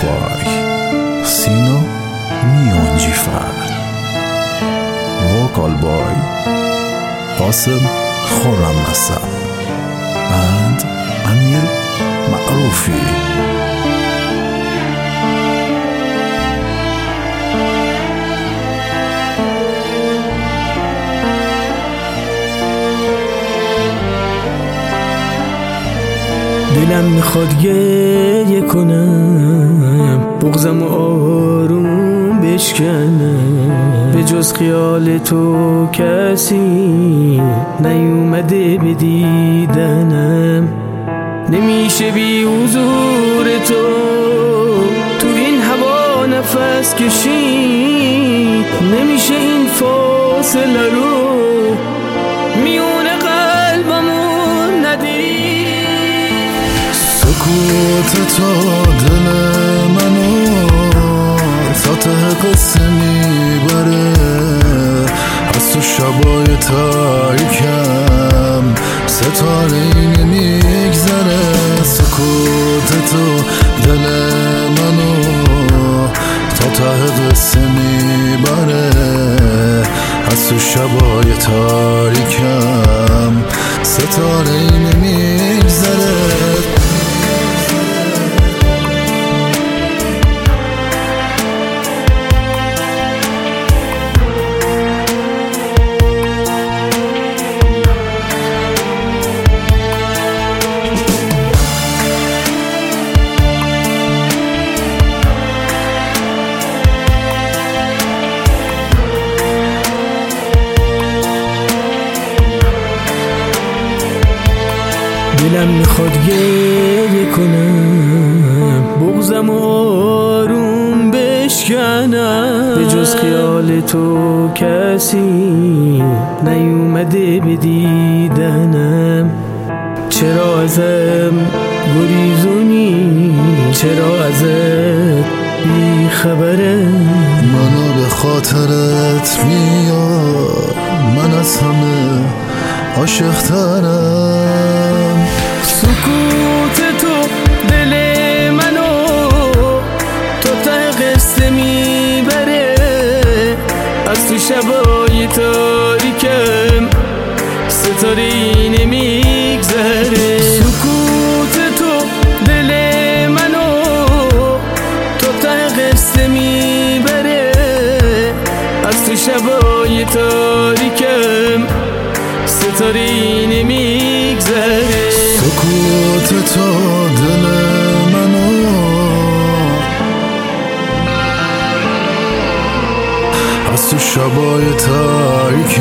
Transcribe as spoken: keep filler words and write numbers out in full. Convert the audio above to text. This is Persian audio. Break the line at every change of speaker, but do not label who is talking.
بای سینا میانجی فرد وکال بای قاسم خورم نسب اند امیر معروفی.
دلم میخواد گریه کنم، بغضم آروم بشکنم، به جز خیال تو کسی نیومده به دیدنم. نمیشه بی حضور تو تو این هوا نفس کشید، نمیشه این فاصله رو میون قلبمون ندید.
سکوت تو دل منو تا ته قصه میبره، از تو شبای تاریکم ستاره نمیگذره. سکوت تو دل منو تا ته قصه میبره، از تو شبای تاریکم ستاره نمیگذره.
دلم میخواد گریه کنم، بغضم آروم بشکنم، به جز خیال تو کسی نیومده به دیدنم. چرا ازم گریزونی، چرا ازت بی خبره؟
منو به خاطرت میاد، من از همه عاشق‌ترم.
سکوت تو دل منو تو ته قصه میبره، از تو شبای تاریکم ستاره نمیگذره. سکوت تو دل منو تو ته قصه میبره، از تو شبای تاریکم ستاره نمیگذره.
سکوت تو دل منو از تو شبای تاریکم